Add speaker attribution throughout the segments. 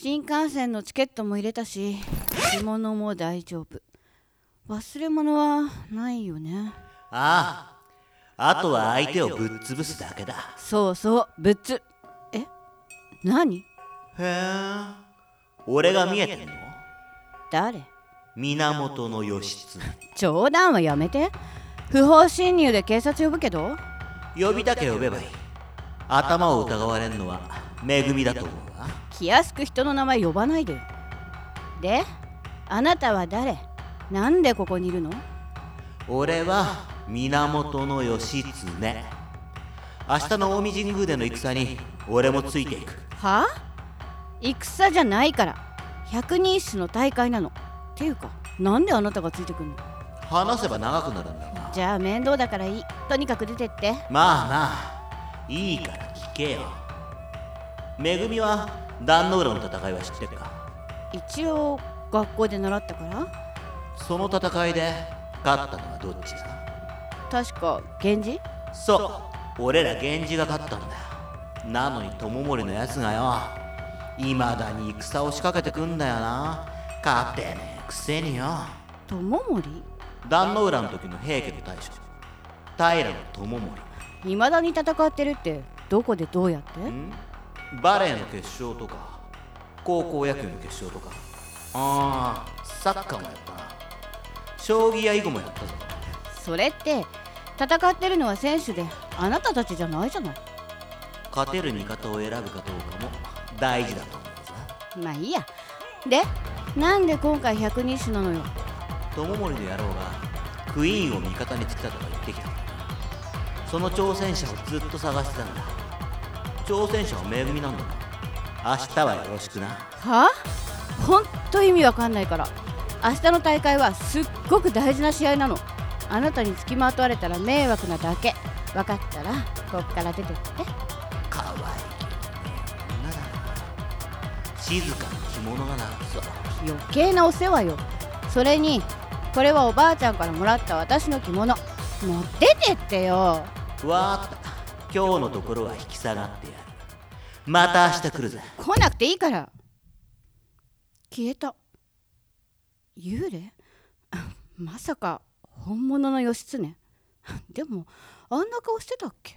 Speaker 1: 新幹線のチケットも入れたし、着物も大丈夫。忘れ物はないよね。
Speaker 2: ああ、あとは相手をぶっ潰すだけだ。
Speaker 1: そうそう、え、何？
Speaker 2: へえ、俺が見えてんの？
Speaker 1: 誰？
Speaker 2: 源義経。
Speaker 1: 冗談はやめて。不法侵入で警察呼ぶけど。
Speaker 2: 呼びたけ呼べばいい。頭を疑われんのはめぐみだと思うわ。
Speaker 1: 気安く人の名前呼ばないでよ。で、あなたは誰？なんでここにいるの？
Speaker 2: 俺は源義経。明日の近江神宮での戦に俺もついていく。
Speaker 1: はあ？戦じゃないから。百人一首の大会なの。っていうか、なんであなたがついてくんの？
Speaker 2: 話せば長くなるんだが。
Speaker 1: じゃあ面倒だからいい。とにかく出てって。
Speaker 2: まあまあ、いいから聞けよ。めぐみは壇ノ浦の戦いは知ってるか？
Speaker 1: 一応学校で習ったから。
Speaker 2: その戦いで勝ったのはどっちだ？
Speaker 1: 確か源氏。
Speaker 2: そう、俺ら源氏が勝ったんだよ。なのに友盛のやつがよ、いまだに戦を仕掛けてくんだよな。勝てねえくせによ。
Speaker 1: 友盛？
Speaker 2: 壇ノ浦の時の平家の大将平友盛。
Speaker 1: 未だに戦ってるってどこでどうやって？
Speaker 2: バレーの決勝とか高校野球の決勝とか、ああサッカーもやったな。将棋や囲碁もやったぞ。
Speaker 1: それって戦ってるのは選手であなたたちじゃないじゃない。
Speaker 2: 勝てる味方を選ぶかどうかも大事だと思うぞ。
Speaker 1: まあいいや。で、なんで今回百人一首なのよ。
Speaker 2: 友盛の野郎がクイーンを味方につけたとか言ってきた。その挑戦者をずっと探してたんだ。挑戦者はめぐみなんだ。明日はよろしくな。
Speaker 1: はあ？ほんと意味わかんないから。明日の大会はすっごく大事な試合なの。あなたに付きまとわれたら迷惑なだけ。分かったらこっから出てって。
Speaker 2: かわいい女だな。静かに着物が泣くぞ。
Speaker 1: 余計なお世話よ。それにこれはおばあちゃんからもらった私の着物。もう出てってよ。
Speaker 2: わかった。今日のところは引き下がってやる。また明日来るぜ。
Speaker 1: 来なくていいから。消えた。幽霊？まさか本物の義経？でもあんな顔してたっけ？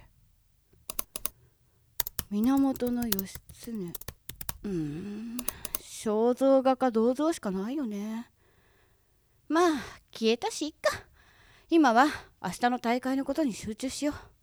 Speaker 1: 源義経。肖像画か銅像しかないよね。まあ消えたしいっか。今は明日の大会のことに集中しよう。